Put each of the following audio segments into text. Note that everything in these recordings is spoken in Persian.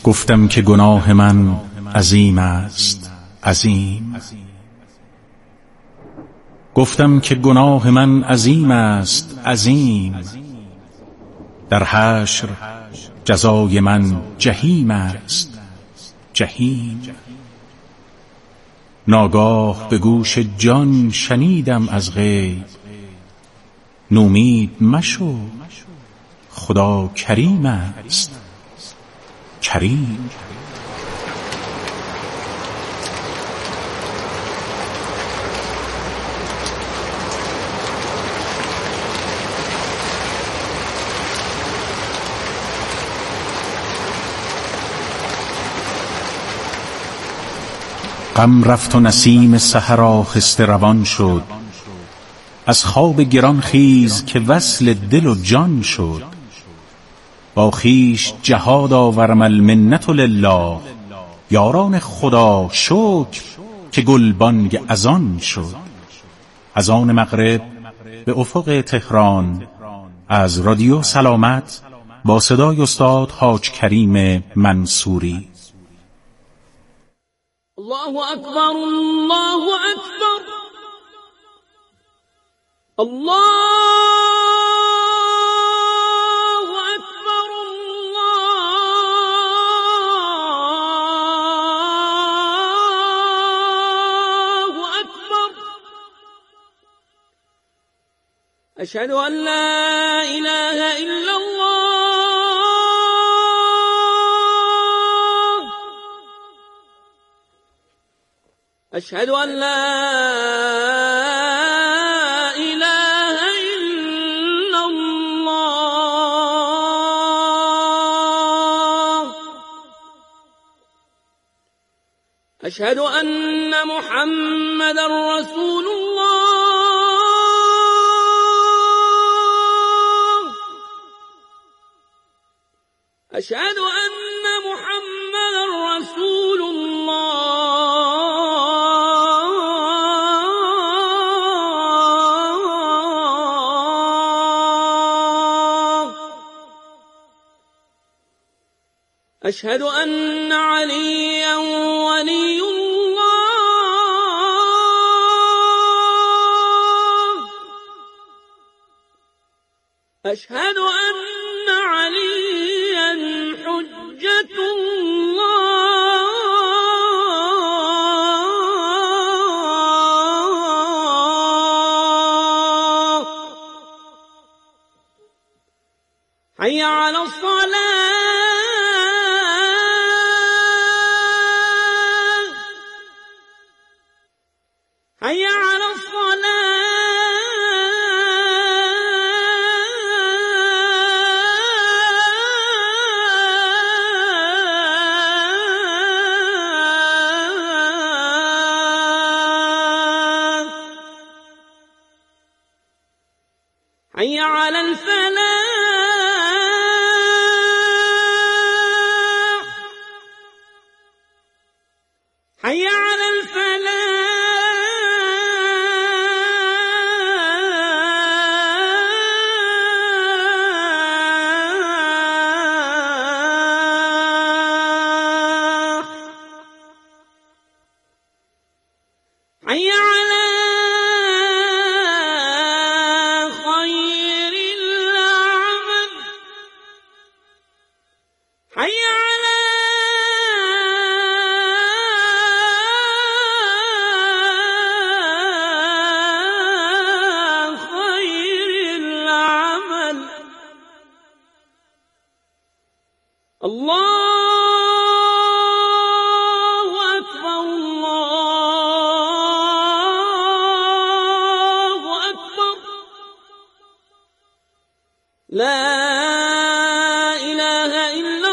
گفتم که گناه من عظیم است، عظیم. گفتم که گناه من عظیم است، عظیم. در حشر جزای من جحیم است، جحیم. ناگاه به گوش جان شنیدم از غیب، نومید مشو خدا کریم است، کریم. غم رفت و نسیم سحر آهسته روان شد، از خواب گران خیز که وصل دل و جان شد. با خویش جهاد آورم المنت لله، یاران خدا شکر که گلبانگ اذان شد. اذان مغرب به افق تهران از رادیو سلامت با صدای استاد حاج کریم منصوری. الله اکبر، الله اکبر، الله اکبر، الله اکبر. اشهد ان لا اله الا الله، أشهد أن لا إله إلا الله، أشهد أن محمدا رسول الله، أشهد أن محمدا رسول الله. أشهد أن عليا ولي الله، أشهد أن عليا حجة الله. حي على الصلاة، حي على الصلاة، حي على الفلاح، حي على الفلاح. حي على خير العمل، حي على خير العمل. الله أكبر، الله أكبر، لا إله إلا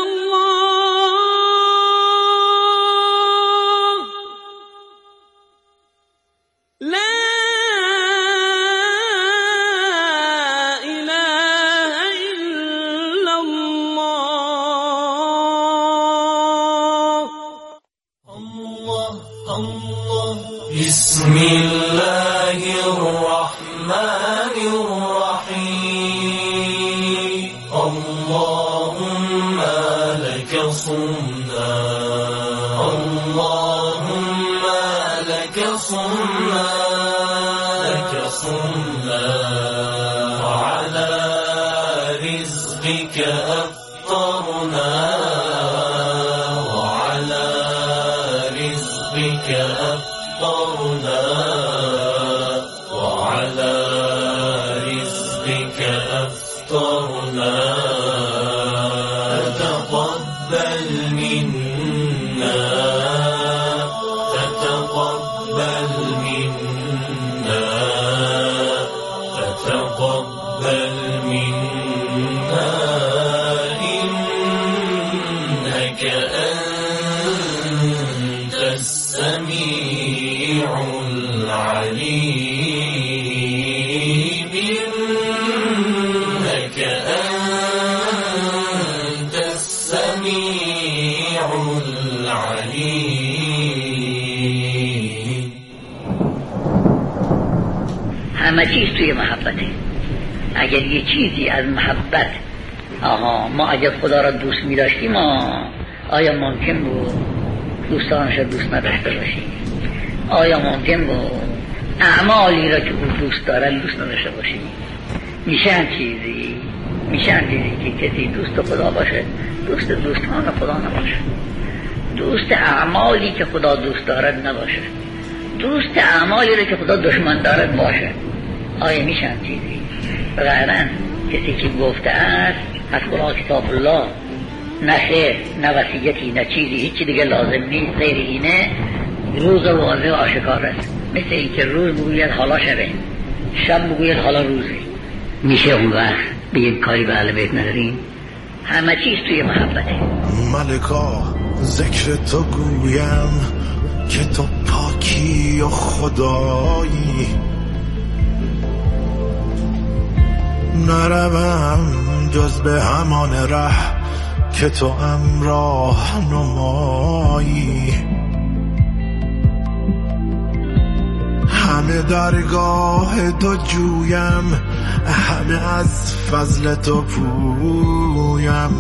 الله، لا إله إلا الله. الله الله، بسم الله الرحمن الرحيم. اللهم لك صمت رزقك أفطرنا وعلى رزقك أفطرنا وعلى رزقك أفطرنا فتقبل منا فتقبل منا فتقبل منا إنك أنت السميع العليم إنك أنت السميع العليم. همه چیز توی محبته. اگر یه چیزی از محبت ما اگر خدا را دوست می داشتیم آیا ممکن بود دوستانش را دوست نداشته باشیم؟ آیا ممکن بود اعمالی را که او دوست دارد دوست نداشته باشیم؟ میشه چیزی که کسی دوست خدا باشه دوست دوستان خدا نباشه، دوست اعمالی که خدا دوست دارد نباشه، دوست اعمالی را که خدا دشمن دارد باشه؟ آیا میشه چیزی؟ غیرن کسی که گفته است از خدا کتاب الله نه خیر نه وصیتی نه چیزی هیچی دیگه لازم نیست غیر اینه، روز واضح و آشکار است. مثل این که روز بگوید حالا شبه، شب بگوید حالا روزه. میشه اون وقت بگید کاری به اهل بیت نداریم؟ همه چیز توی محبته. ملکا ذکر تو گویم که تو پاکی و خدایی، نروم جز به همان ره که تو امراه نمایی. همه درگاه تو جویم، همه از فضل تو پویم،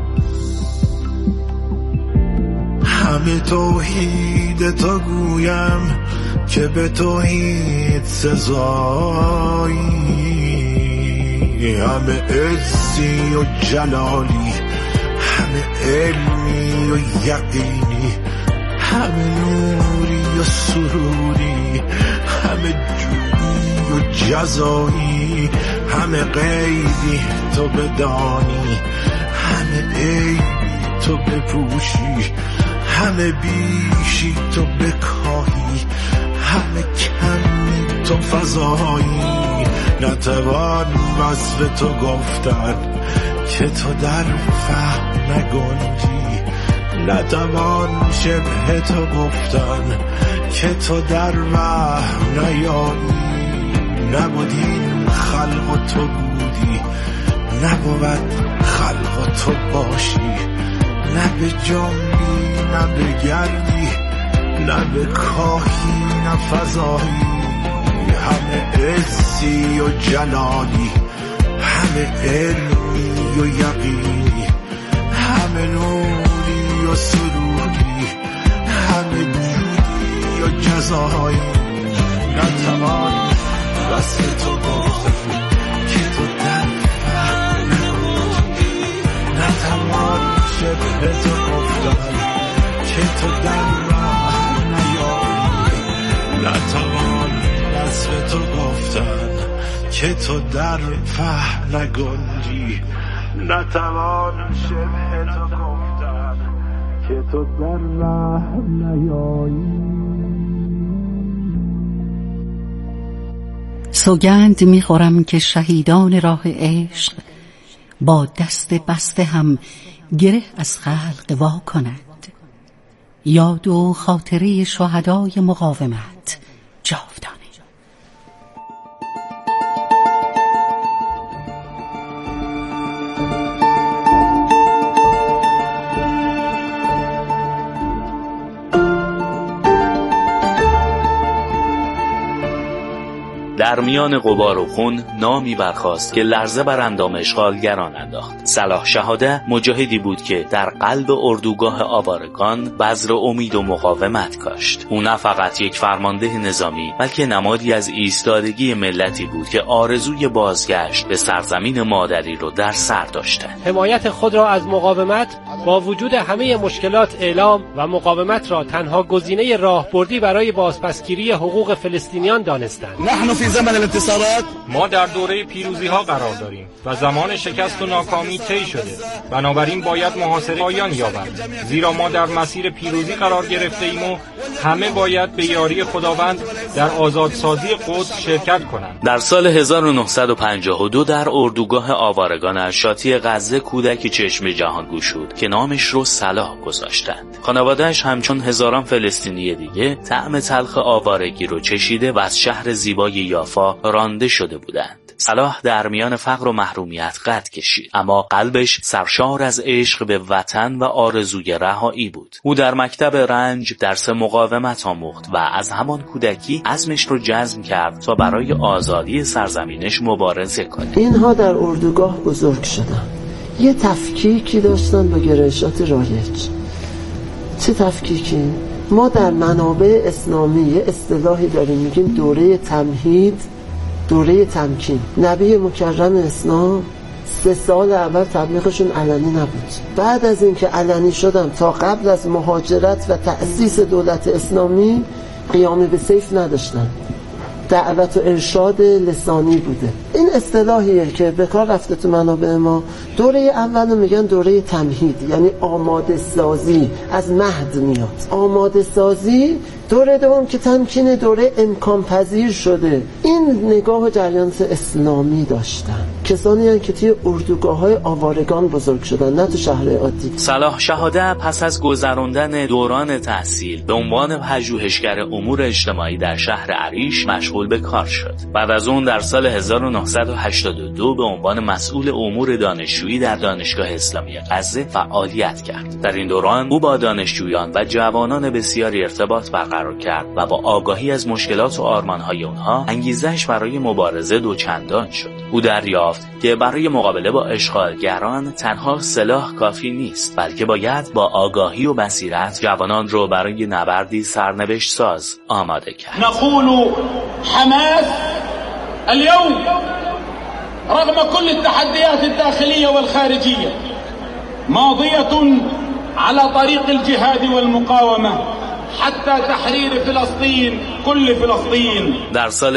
همه توحید تو گویم که به توحید سزایی. همه عزی و جلالی، همه علمی و یقینی، همه نوری و سروری، همه جودی و جزایی، همه غیبی تو بدانی، همه عیبی تو بپوشی، همه بیشی تو بکاهی، همه کمی تو فضایی. نتوان وصف تو گفتن که تو در فهم نگنجی، نتوان شبه تو گفتن که تو در وهم نیایی. نبودین خلق و تو بودی، نبود خلق و تو باشی، نه به جنبی نه به گردی، نه به کاهی نه فضایی. همه عزی و جلالی، همه علمی و یقینی، همه نوری و سروری، همه جودی و جزایی. نتوان وصف تو گفتن که تو در فهم نگنجی، نتوان شبه تو گفتن که تو در راه نیایی. نتوان وصف تو گفتن که تو در فهم نگنجی، نتوان شبه تو گفتن که تو در راه نیایی. سوگند میخورم که شهیدان راه عشق با دست بسته هم گره از خلق وا کند. یاد و خاطره شهدای مقاومت جاودانه. در میان غبار و خون نامی برخاست که لرزه بر اندام اشغالگران انداخت. صلاح شهاده مجاهدی بود که در قلب اردوگاه آوارگان بذر امید و مقاومت کاشت. او نه فقط یک فرمانده نظامی بلکه نمادی از ایستادگی ملتی بود که آرزوی بازگشت به سرزمین مادری رو در سر داشتند. حمایت خود را از مقاومت با وجود همه مشکلات اعلام و مقاومت را تنها گزینه راهبردی برای بازپسگیری حقوق فلسطینیان دانستند. نحن فی زمن الانتصارات، ما در دوره پیروزی ها قرار داریم و زمان شکست و ناکامی طی شده. بنابراین باید محاصره پایان یابد، زیرا ما در مسیر پیروزی قرار گرفته ایم و همه باید به یاری خداوند در آزادسازی قدس شرکت کنند. در سال 1952 در اردوگاه آوارگان از شاطی غزه کودکی چشم جهانگو شد که نامش رو صلاح گذاشتند. خانواده‌اش همچون هزاران فلسطینی دیگه طعم تلخ آوارگی رو چشیده و از شهر زیبای یافا رانده شده بودند. صلاح در میان فقر و محرومیت قد کشید، اما قلبش سرشار از عشق به وطن و آرزوی رهایی بود. او در مکتب رنج درس مقاومت آموخت و از همان کودکی عزمش رو جزم کرد تا برای آزادی سرزمینش مبارزه کنه. اینها در اردوگاه بزرگ شدن، یه تفکیکی داشتن با گرایشات رایج. چه تفکیکی؟ ما در منابع اسلامی یه اصطلاحی داریم میگیم دوره تمهید، دوره تمکین. نبی مکرم اسلام 3 سال اول تبلیغشون علنی نبود. بعد از اینکه علنی شدن تا قبل از مهاجرت و تأسیس دولت اسلامی قیام به سیف نداشتن، دعوت و ارشاد لسانی بوده. این اصطلاحیه که به کار رفته تو منابع ما. دوره اول میگن دوره تمهید، یعنی آماده سازی، از مهد میاد. آماده سازی. دوره دوم که تمکین، دوره امکان پذیر شده. این نگاه جریانات اسلامی داشتن کسانی هستند که توی اردوگاه‌های آوارگان بزرگ شدن، نه تو شهر عادی. صلاح شهاده پس از گذراندن دوران تحصیل به عنوان پژوهشگر امور اجتماعی در شهر عریش مشغول به کار شد. بعد از اون در سال 1982 به عنوان مسئول امور دانشجویی در دانشگاه اسلامی غزه فعالیت کرد. در این دوران او با دانشجویان و جوانان بسیاری ارتباط برقرار کرد و با آگاهی از مشکلات و آرمان‌های اونها انگیزش برای مبارزه دوچندان شد. او دریافت که برای مقابله با اشغالگران تنها سلاح کافی نیست، بلکه باید با آگاهی و بصیرت جوانان رو برای نبردی سرنوشت ساز آماده کرد. نقول حماس اليوم رغم كل التحديات الداخلية والخارجية ماضية على طريق الجهاد والمقاومة حتی تحریر فلسطین، کل فلسطین. در سال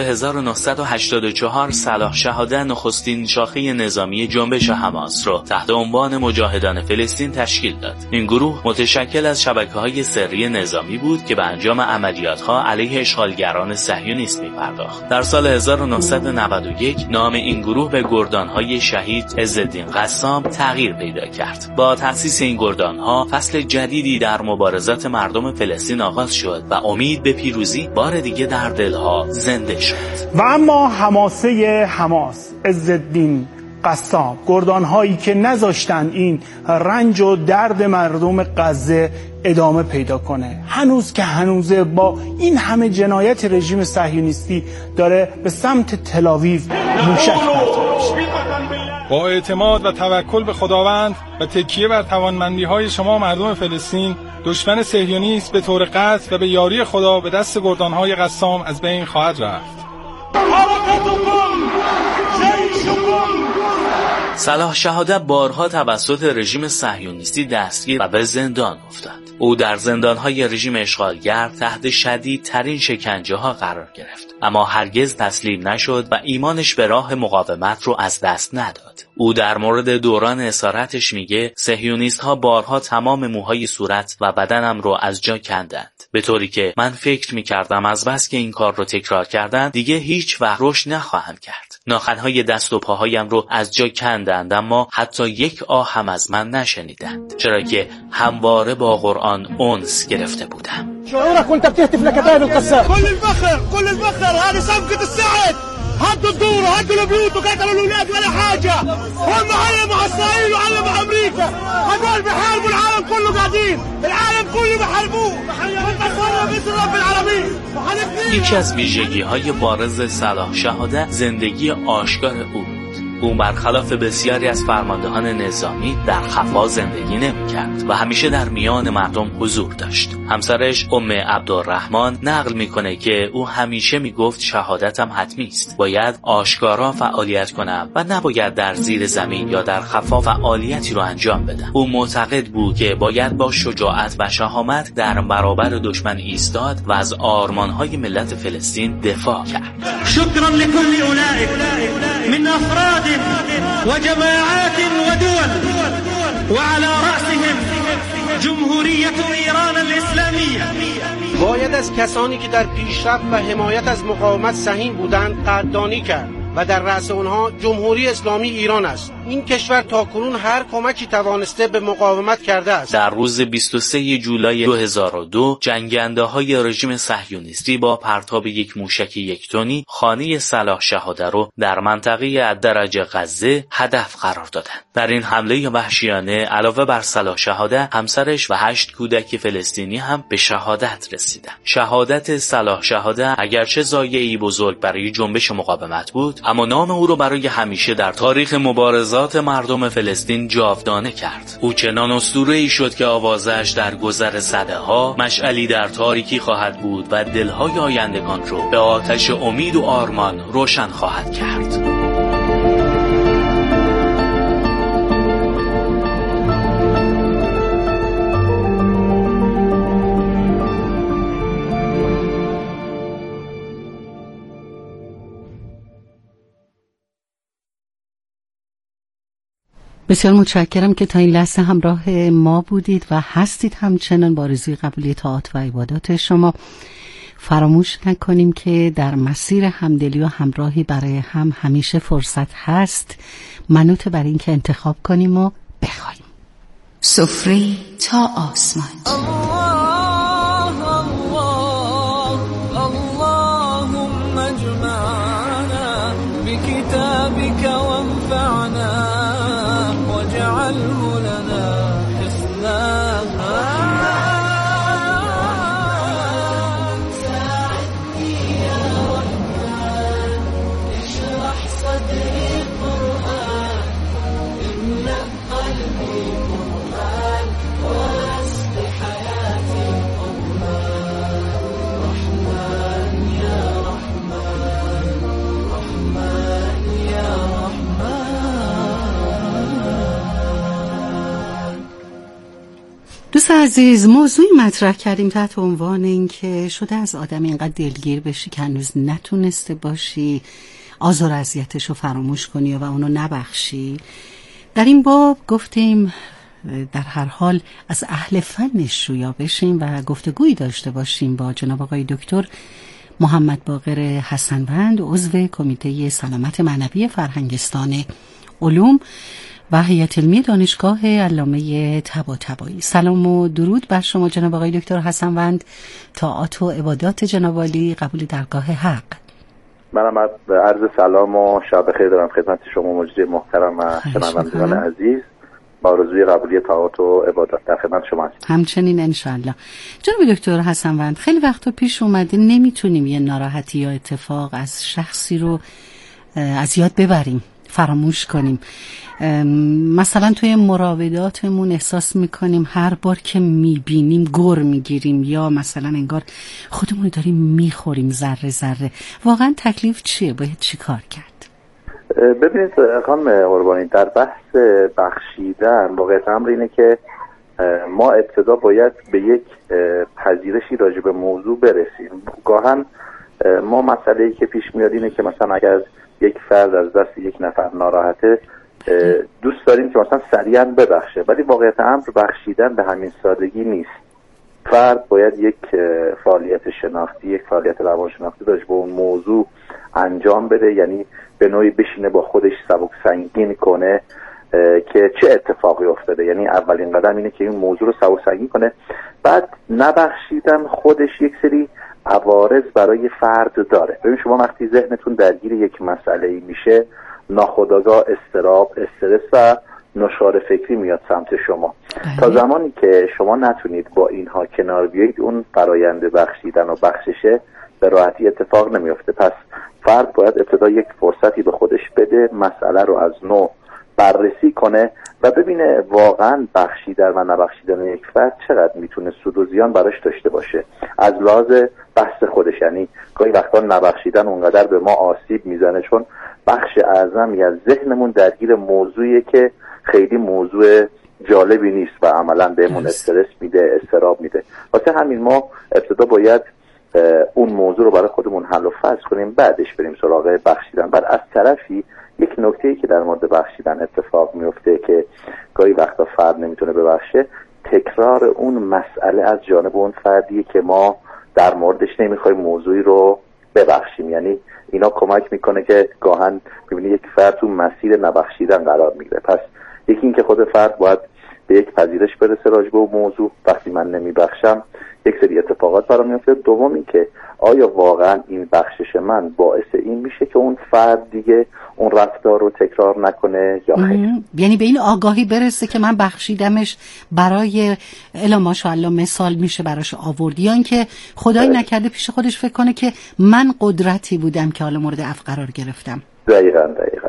1984 صلاح شهاده نخستین شاخه نظامی جنبش حماس را تحت عنوان مجاهدان فلسطین تشکیل داد. این گروه متشکل از شبکه‌های سری نظامی بود که به انجام عملیات‌ها علیه اشغالگران صهیونیست می‌پرداخت. در سال 1991 نام این گروه به گردان‌های شهید عزالدین قسام تغییر پیدا کرد. با تأسیس این گردان‌ها فصل جدیدی در مبارزات مردم فلسطین آغاز شد و امید به پیروزی بار دیگه در دلها زنده شد. و اما حماسه حماس، عزالدین قسام، گردانهایی که نذاشتن این رنج و درد مردم غزه ادامه پیدا کنه، هنوز که هنوزه با این همه جنایت رژیم صهیونیستی داره به سمت تل‌آویو موشک پرتاب میشه. با اعتماد و توکل به خداوند و تکیه بر توانمندی‌های شما مردم فلسطین، دشمن صهیونیست به طور قطع و به یاری خدا به دست گردان‌های قسام از بین خواهد رفت. صلاح شهاده بارها توسط رژیم صهیونیستی دستگیر و به زندان افتاد. او در زندان‌های رژیم اشغالگر تحت شدیدترین شکنجه‌ها قرار گرفت، اما هرگز تسلیم نشد و ایمانش به راه مقاومت رو از دست نداد. او در مورد دوران اسارتش میگه صهیونیست‌ها بارها تمام موهای صورت و بدنم رو از جا کندند، به طوری که من فکر می‌کردم از بس که این کار رو تکرار کردن دیگه هیچ وقت رشد نخواهم کرد. ناخن‌های دست و پاهایم رو از جا کندند، اما حتی یک آه هم از من نشنیدند، چرا که همواره با قرآن انس گرفته بودم. شعورك وانت بتهتف لكتائب القسام. كل الفخر هذه صفقة السعد. هدوا الدور، هدوا البيوت وقتلوا الاولاد ولا حاجة. هم علموا اسرائيل وعلموا امريكا. هدول بحاربوا العالم كله قاعدين، العالم كله بحاربوه، ونصرنا باسم رب العالمين. یکی از ویژگی‌های بارز صلاح شهادت زندگی آشکار او بود. او برخلاف بسیاری از فرماندهان نظامی در خفا زندگی نمی‌کرد و همیشه در میان مردم حضور داشت. همسرش ام عبدالرحمن نقل می‌کنه که او همیشه میگفت شهادتم حتمی است. باید آشکارا فعالیت کنم و نباید در زیر زمین یا در خفا فعالیتی رو انجام بدم. او معتقد بود که باید با شجاعت و شهامت در برابر دشمن ایستاد و از آرمان‌های ملت فلسطین دفاع کرد. شکرا لكل اولئک من افراد وجماعات ودول وعلى رأسهم جمهوریت ایران الاسلامیه. باید از کسانی که در پیشرفت و حمایت از مقاومت سهیم بودند قدردانی کرد و در رأس آنها جمهوری اسلامی ایران است. این کشور تاکنون هر کمکی توانسته به مقاومت کرده است. در روز 23 جولای 2002 جنگنده‌های رژیم صهیونیستی با پرتاب یک موشک یک تنی خانه صلاح شهادت رو در منطقه الدرج غزه هدف قرار دادند. در این حمله وحشیانه علاوه بر صلاح شهادت، همسرش و 8 کودک فلسطینی هم به شهادت رسیدند. شهادت صلاح شهادت اگرچه ضایعه‌ای بزرگ برای جنبش مقاومت بود، اما نام او را برای همیشه در تاریخ مبارزات مردم فلسطین جاودانه کرد. او چنان اسطوره‌ای شد که آوازش در گذر سده‌ها مشعلی در تاریکی خواهد بود و دل‌های آیندگان رو به آتش امید و آرمان روشن خواهد کرد. بسیار متشکرم که تا این لحظه همراه ما بودید و هستید همچنان. با آرزوی قبولی طاعات و عبادات شما. فراموش نکنیم که در مسیر همدلی و همراهی برای هم همیشه فرصت هست، منوط بر این که انتخاب کنیم و بخوایم. سفره تا آسمان. اللهم اجمعنا بكتابك وانفعنا واجعله لنا إصلاحا. ساعدني يا رحمن اشرح صدري قرآن املأ قلبي قرآن واسق حياتي قرآن. رحمن يا رحمن رحمن يا رحمن. دوست عزیز، موضوعی مطرح کردیم تحت عنوان این که شده از آدم اینقدر دلگیر بشی که هنوز نتونسته باشی آزار اذیتش رو فراموش کنی و اونو نبخشی. در این باب گفتیم در هر حال از اهل فنش رویا بشیم و گفتگویی داشته باشیم با جناب آقای دکتر محمد باقر حسنوند، عضو کمیته سلامت معنوی فرهنگستان علوم و هیئت علمی دانشگاه علامه طباطبایی. سلام و درود بر شما جناب آقای دکتر حسنوند. طاعات و عبادات جناب عالی قبول درگاه حق. منم عرض سلام و شب بخیر دارم خدمت شما مجری محترم و شنوندگان عزیز. با آرزوی قبولی طاعات و عبادات در خدمت شما هستم. همچنین انشالله. جناب دکتر حسنوند، خیلی وقتا پیش اومده نمیتونیم یه ناراحتی یا اتفاق از شخصی رو از یاد ببریم، فراموش کنیم. مثلا توی مراوداتمون احساس میکنیم هر بار که میبینیم گر میگیریم یا مثلا انگار خودمون داریم میخوریم ذره ذره. واقعا تکلیف چیه؟ باید چی کار کرد؟ ببینید خانم قربانی، در بحث بخشیدن واقعیت امر اینه که ما ابتدا باید به یک پذیرشی راجع به موضوع برسیم. گاهن ما مسئله‌ای که پیش میاد اینه که مثلا اگر یک فرد از دست یک نفر ناراحته دوست داریم که مثلا سریعا ببخشه، ولی واقعیت امر بخشیدن به همین سادگی نیست. فرد باید یک فعالیت شناختی، یک فعالیت روانشناختی داشت به اون موضوع انجام بده، یعنی به نوعی بشینه با خودش سبک سنگین کنه که چه اتفاقی افتاده. یعنی اولین قدم اینه که این موضوع رو سبک سنگین کنه. بعد نبخشیدن خودش یک سری عوارض برای فرد داره. ببین شما وقتی ذهنتون درگیر یک مسئله میشه، ناخودآگاه استراب، استرس و نشوار فکری میاد سمت شما. تا زمانی که شما نتونید با اینها کنار بیایید، اون فرایند بخشیدن و بخششه به راحتی اتفاق نمیفته. پس فرد باید ابتدا یک فرصتی به خودش بده، مسئله رو از نو بررسی کنه و ببینه واقعا بخشیدن و نبخشیدن یک فرد چقدر میتونه سود و زیان براش داشته باشه از لحاظ بحث خودش. یعنی گاهی وقتا نبخشیدن اونقدر به ما آسیب میزنه چون بخش اعظمی از ذهنمون درگیر موضوعیه که خیلی موضوع جالبی نیست و عملا بهمون استرس میده، اضطراب میده. واسه همین ما ابتدا باید اون موضوع رو برای خودمون حل و فصل کنیم، بعدش بریم سراغ بخشیدن. بعد از طرفی یک نکته‌ای که در مورد بخشیدن اتفاق میفته که گاهی وقتا فرد نمیتونه ببخشه، تکرار اون مسئله از جانب اون فردیه که ما در موردش نمیخوایم موضوعی رو ببخشیم. یعنی اینا کمک میکنه که گاهن ببینی یک فرد تو مسیر نبخشیدن قرار میگیره. پس یکی این که خود فرد باید به یک پذیرش برسه راجع به موضوع، وقتی من نمیبخشم یک سری اتفاقات برام میفته. دوم این که آیا واقعا این بخشش من باعث این میشه که اون فرد دیگه اون رفتار رو تکرار نکنه یا خیر. یعنی به این آگاهی برسه که من بخشیدمش برای الا ماشاءالله مثال میشه براش آورد، یا اینکه خدای نکرده پیش خودش فکر کنه که من قدرتی بودم که حالا مورد عفو قرار گرفتم. دقیقاً.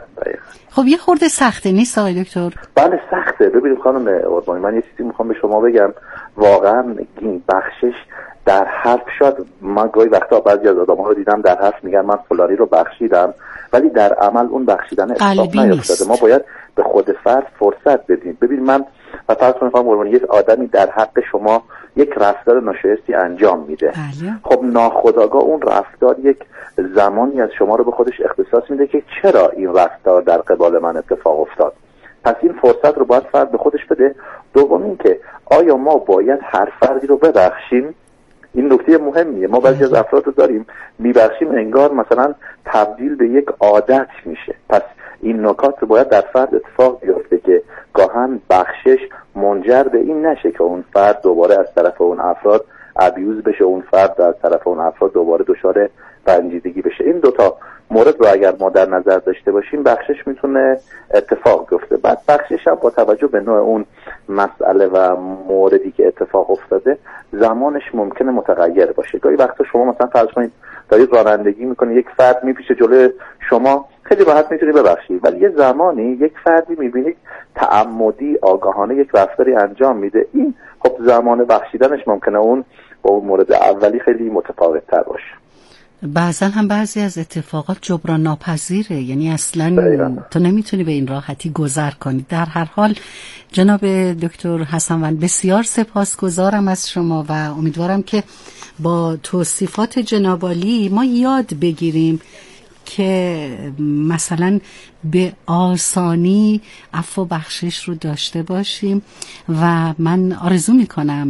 خب یه خورده سخته نیست آقای دکتر؟ بله سخته. ببینید خانم قربانی، من یه چیزی میخوام به شما بگم. واقعا این بخشش در حرف شاید، من گاهی وقتا بعضی از آدم‌ها رو دیدم در حرف میگن من فلانی رو بخشیدم، ولی در عمل اون بخشیدن اتفاق نیفتاده. ما باید به خود فرد فرصت بدیم. ببین من فرض کنید خانم قربانی یک آدمی در حق شما یک رفتار ناشایستی انجام میده. خب ناخودآگاه اون رفتار یک زمانی از شما رو به خودش اختصاص میده که چرا این رفتار در قبال من اتفاق افتاد. پس این فرصت رو باید فرد به خودش بده. دوم این که آیا ما باید هر فردی رو ببخشیم؟ این نکته مهمیه. ما بعضی از افراد رو داریم میبخشیم انگار مثلا تبدیل به یک عادت میشه. پس این نکات رو باید در فرد اتفاق بیفته که گاهن بخشش منجر به این نشه که اون فرد دوباره از طرف اون افراد ابیوز بشه، اون فرد از طرف اون افراد دوباره دچار رنجیدگی بشه. این دوتا مورد رو اگر ما در نظر داشته باشیم بخشش میتونه اتفاق بیفته. بعد بخشش هم با توجه به نوع اون مسئله و موردی که اتفاق افتاده زمانش ممکنه متغیر باشه. گاهی وقتا شما مثلا فرض کنید دارید رانندگی میکنید، یک فرد میپیشه جلوی شما، خیلی راحت میتونی ببخشید، ولی یه زمانی یک فردی میبینید تعمدی آگاهانه یک رفتاری انجام میده، این خب زمان بخشیدنش ممکنه اون با اون مورد اولی خیلی متفاوت تر باشه. بعضا هم بعضی از اتفاقات جبران ناپذیره، یعنی اصلا تو نمیتونی به این راحتی گذر کنی. در هر حال جناب دکتر حسنوند بسیار سپاسگزارم از شما و امیدوارم که با توصیفات جناب عالی ما یاد بگیریم که مثلا به آسانی عفو و بخشش رو داشته باشیم و من آرزو میکنم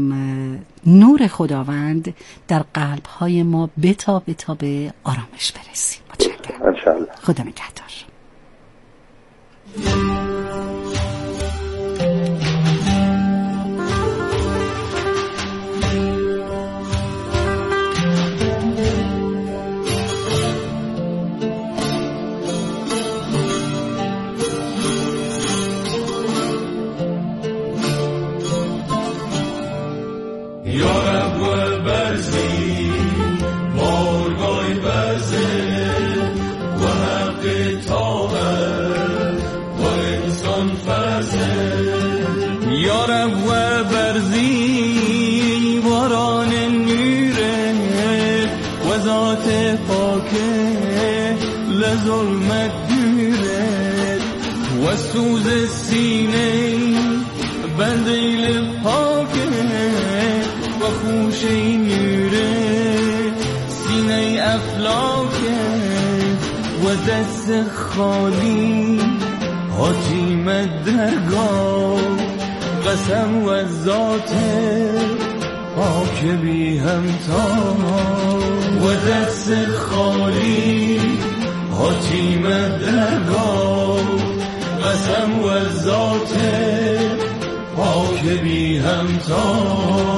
نور خداوند در قلب‌های ما بتا به آرامش برسیم. متشکرم. انشالله. خدا نگهدار. یارب و برزی باران نوره و ذات پاکه لظلمت دوره و سوز سینه بندیل پاکه و خوشه نوره سینه افلاکه و دست خالی حاتیم درگاه قسم و ذات پاک بی همتا و دست خالی حاتیم درگاه قسم و ذات پاک بی همتا.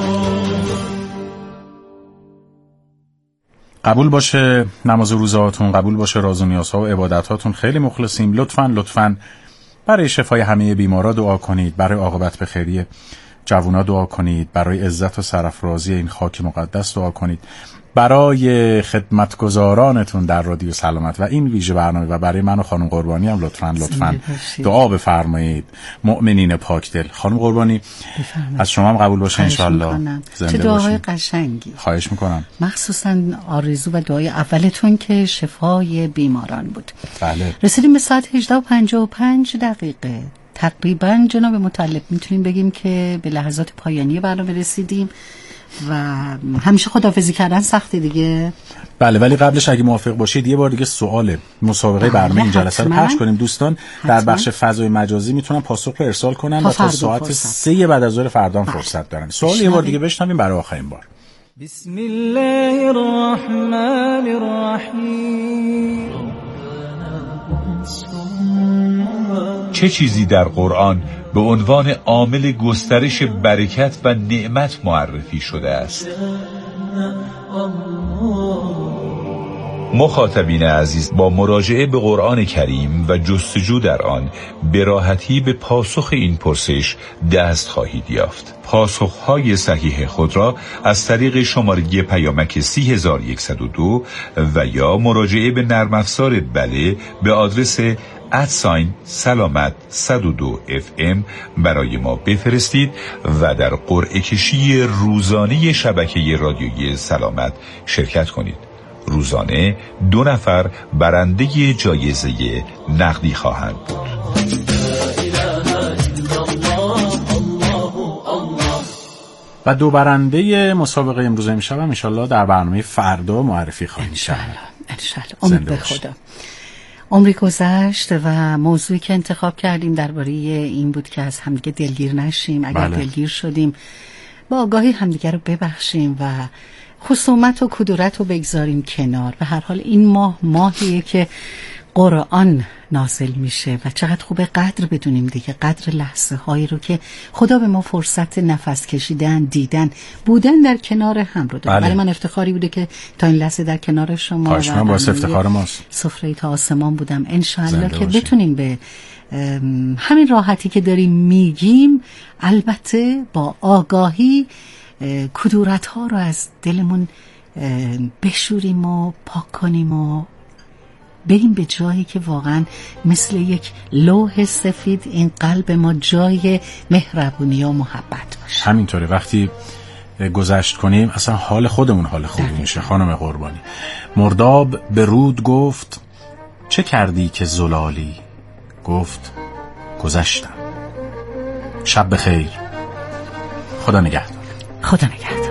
قبول باشه نماز و روزهاتون، قبول باشه راز و نیازها و عبادتاتون. خیلی مخلصیم. لطفاً برای شفای همه بیمارا دعا کنید، برای عاقبت به خیری جوونا دعا کنید، برای عزت و سرافرازی این خاک مقدس دعا کنید، برای خدمتگزارانتون در رادیو سلامت و این ویژه برنامه و برای من و خانم قربانی هم لطفاً دعا بفرمایید. مؤمنین پاک دل. خانم قربانی از شما هم قبول باشه انشالله. چه دعاهای قشنگی. خواهش میکنم. مخصوصا آرزو و دعای اولتون که شفای بیماران بود. بله. رسیدیم به ساعت 18:55. تقریبا جناب مطلب میتونیم بگیم که به لحظات پایانی برنامه رسیدیم و همیشه خداحافظی کردن سخته دیگه. بله، ولی قبلش اگه موافق باشید یه بار دیگه سوال مسابقه برنامه این جلسه رو پخش کنیم. دوستان در بخش فضای مجازی میتونن پاسخ رو ارسال کنن و تا ساعت 3 بعد از ظهر فردا فرصت دارن. سوال یه بار دیگه بشنویم برای آخرین بار. بسم الله الرحمن الرحیم. چه چیزی در قرآن به عنوان عامل گسترش برکت و نعمت معرفی شده است؟ مخاطبین عزیز، با مراجعه به قرآن کریم و جستجو در آن به راحتی به پاسخ این پرسش دست خواهید یافت. پاسخهای صحیح خود را از طریق شماره پیامک 30102 و یا مراجعه به نرم افزار بله به آدرس @سلامت 102 FM برای ما بفرستید و در قرعه کشی روزانه شبکه رادیویی سلامت شرکت کنید. روزانه 2 نفر برنده جایزه نقدی خواهند بود. و 2 برنده مسابقه امروز امشب هم انشالله در برنامه فردا معرفی خواهیم کرد. انشالله. امید به خدا. عمری گذشت و موضوعی که انتخاب کردیم درباره این بود که از همدیگه دلگیر نشیم. اگر دلگیر شدیم با آگاهی همدیگه رو ببخشیم و خصومت و کدورت رو بگذاریم کنار. به هر حال این ماهیه که قرآن نازل میشه و چقدر خوبه قدر بدونیم دیگه، قدر لحظه هایی رو که خدا به ما فرصت نفس کشیدن، دیدن، بودن در کنار هم رو داد. برای من افتخاری بوده که تا این لحظه در کنار شما و باعث افتخار ماست. سفره تا آسمان بودم. انشاءالله که بتونیم به همین راحتی که داریم میگیم، البته با آگاهی کدورت ها رو از دلمون بشوریم و پاک کنیم و بریم به جایی که واقعا مثل یک لوح سفید این قلب ما جای مهربونی و محبت باشه. همینطوره. وقتی گذشت کنیم اصلا حال خودمون حال خوبی میشه. خانم قربانی، مرداب به رود گفت چه کردی که زلالی؟ گفت گذشتم. شب بخیر. خدا نگهدار. خدا نگهدار.